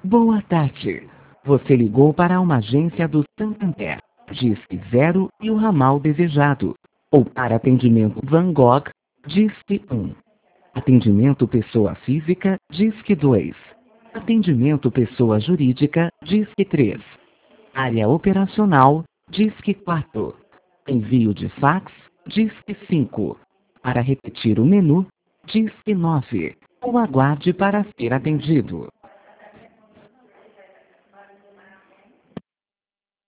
Boa tarde. Você ligou para uma agência do Santander. Disque 0 e o ramal desejado. Ou para atendimento Van Gogh, Disque 1. Atendimento pessoa física, Disque 2. Atendimento pessoa jurídica, Disque 3. Área operacional, Disque 4. Envio de fax, Disque 5. Para repetir o menu, Disque 9. Ou aguarde para ser atendido.